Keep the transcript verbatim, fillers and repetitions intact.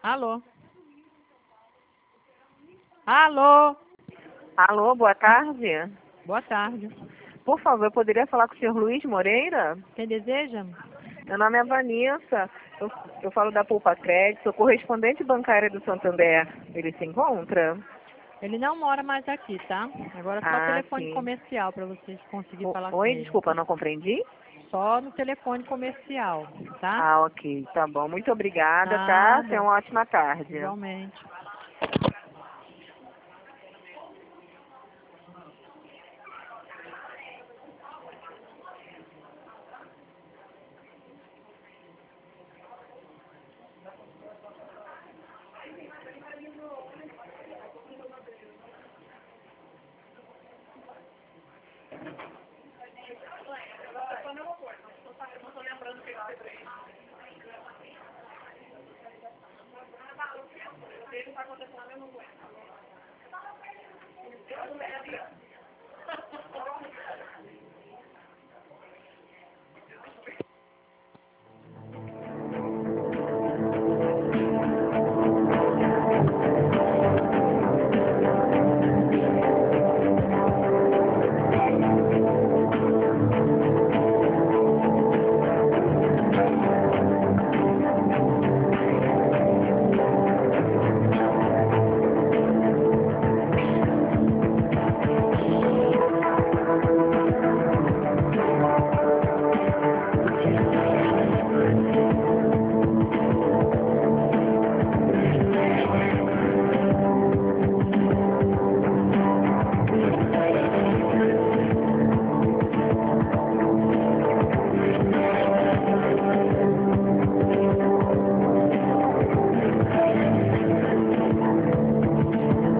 Alô? Alô? Alô, boa tarde. Boa tarde. Por favor, eu poderia falar com o senhor Luiz Moreira? Quem deseja? Meu nome é Vanessa, eu, eu falo da Poupa Crédito, sou correspondente bancária do Santander. Ele se encontra? Ele não mora mais aqui, tá? Agora só Ah, telefone sim. comercial para vocês conseguirem O- falar com Oi, ele. desculpa, não compreendi? Só no telefone comercial, tá? Ah, ok, tá bom. Muito obrigada, tá? Tenha Nada. uma ótima tarde. Igualmente. Ele está acontecendo a mesma coisa.